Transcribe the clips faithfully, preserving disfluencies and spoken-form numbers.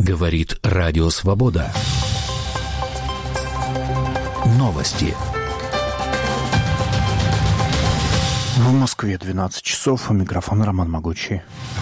Говорит Радио Свобода. Новости. В Москве двенадцать часов. У микрофона Роман Могучий.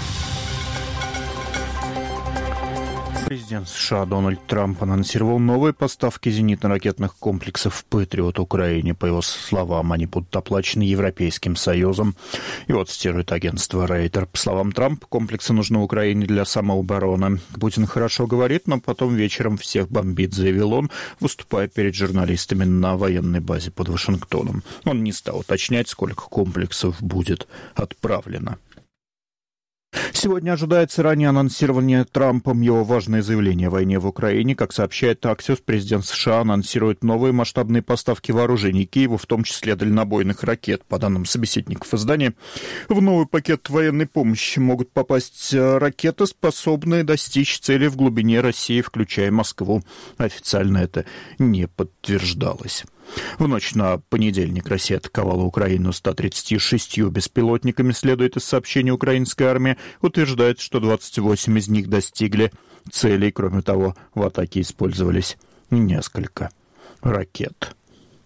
Президент США Дональд Трамп анонсировал новые поставки зенитно-ракетных комплексов «Патриот» Украине. По его словам, они будут оплачены Европейским Союзом. И вот цитирует агентство Рейтер. По словам Трампа, комплексы нужны Украине для самообороны. Путин хорошо говорит, но потом вечером всех бомбит, заявил он, выступая перед журналистами на военной базе под Вашингтоном. Он не стал уточнять, сколько комплексов будет отправлено. Сегодня ожидается ранее анонсирование Трампом его важное заявление о войне в Украине. Как сообщает Axios, президент США анонсирует новые масштабные поставки вооружений Киеву, в том числе дальнобойных ракет. По данным собеседников издания, в новый пакет военной помощи могут попасть ракеты, способные достичь цели в глубине России, включая Москву. Официально это не подтверждалось. В ночь на понедельник Россия атаковала Украину ста тридцатью шестью беспилотниками, следует из сообщения украинской армии. Утверждает, что двадцать восемь из них достигли целей. Кроме того, в атаке использовались несколько ракет.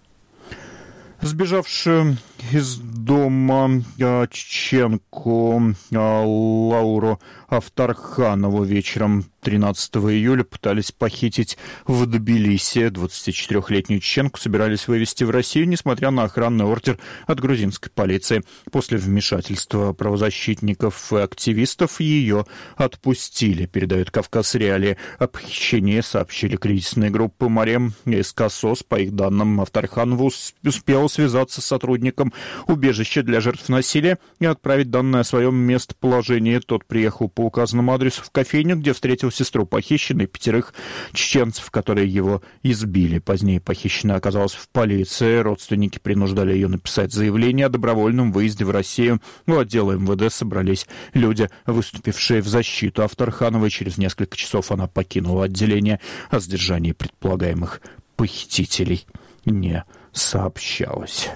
Сбежавшую из дома чеченку Лауру Авторханову вечером тринадцатого июля пытались похитить в Тбилиси. двадцатичетырёхлетнюю чеченку собирались вывезти в Россию, несмотря на охранный ордер от грузинской полиции. После вмешательства правозащитников и активистов ее отпустили, передает «Кавказ Реалии». О похищении сообщили кризисные группы «Марем» и «Скосос». По их данным, Авторханова успел связаться с сотрудником убежища для жертв насилия и отправить данные о своем местоположении. Тот приехал по указанному адресу в кофейню, где встретил сестру похищенной, пятерых чеченцев, которые его избили. Позднее похищенная оказалась в полиции. Родственники принуждали ее написать заявление о добровольном выезде в Россию. У отдела эм вэ дэ собрались люди, выступившие в защиту Авторхановой. Через несколько часов она покинула отделение. О задержании предполагаемых похитителей не сообщалось.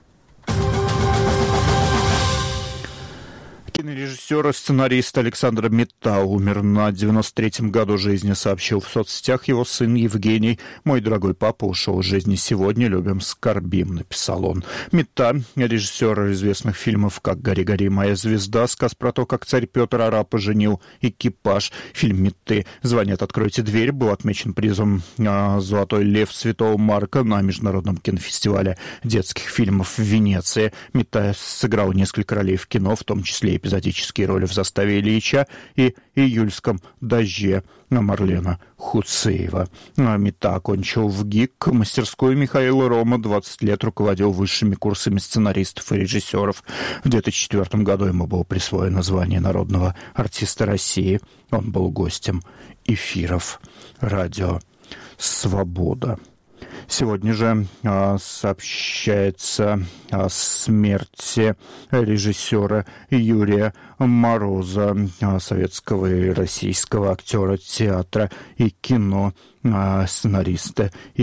Кинорежиссер и сценарист Александр Митта умер на девяносто третьем году жизни, сообщил в соцсетях его сын Евгений. «Мой дорогой папа ушел из жизни сегодня, любим, скорбим», написал он. Митта, режиссер известных фильмов «Как гори, гори, моя звезда», «Сказ про то, как царь Петр арапа женил», «Экипаж». Фильм Митты «Звонят, откройте дверь» был отмечен призом «Золотой лев Святого Марка» на международном кинофестивале детских фильмов в Венеции. Митта сыграл несколько ролей в кино, в том числе эпизодические роли в «Заставе Ильича» и «Июльском дожде» Марлена Хуцеева. Митта окончил в ГИК мастерскую Михаила Рома, двадцать лет руководил высшими курсами сценаристов и режиссеров. В две тысячи четвёртом году ему было присвоено звание народного артиста России. Он был гостем эфиров радио «Свобода». Сегодня же а, сообщается о смерти режиссера Юрия Мороза, а, советского и российского актера театра и кино, а, сценариста и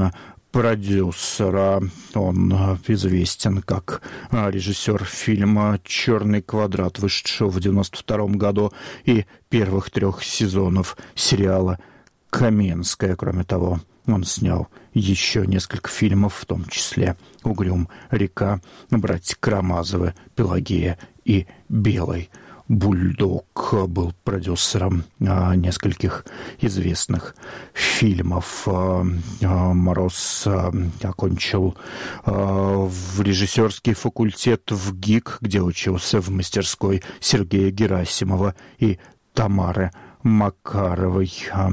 кинопродюсера. Он известен как режиссер фильма «Черный квадрат», вышедшего в девяносто втором году, и первых трех сезонов сериала «Каменская». Кроме того, он снял еще несколько фильмов, в том числе «Угрюм река», «Братья Карамазовы», «Пелагея» и «Белый бульдог». Был продюсером а, нескольких известных фильмов. А, а, Мороз а, окончил а, в режиссерский факультет в ГИК, где учился в мастерской Сергея Герасимова и Тамары Макаровой. А,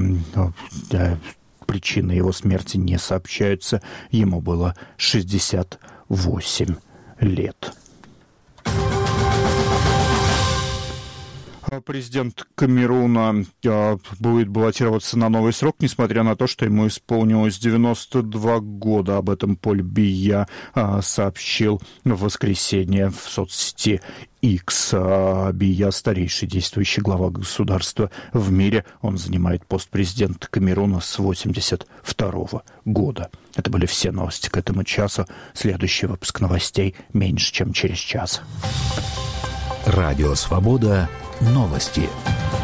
а, Причины его смерти не сообщаются. Ему было шестьдесят восемь лет. Президент Камеруна будет баллотироваться на новый срок, несмотря на то, что ему исполнилось девяносто два года. Об этом Поль Бия сообщил в воскресенье в соцсети X. Бия — старейший действующий глава государства в мире. Он занимает пост президента Камеруна с восемьдесят второго года. Это были все новости к этому часу. Следующий выпуск новостей меньше, чем через час. Радио «Свобода». Новости.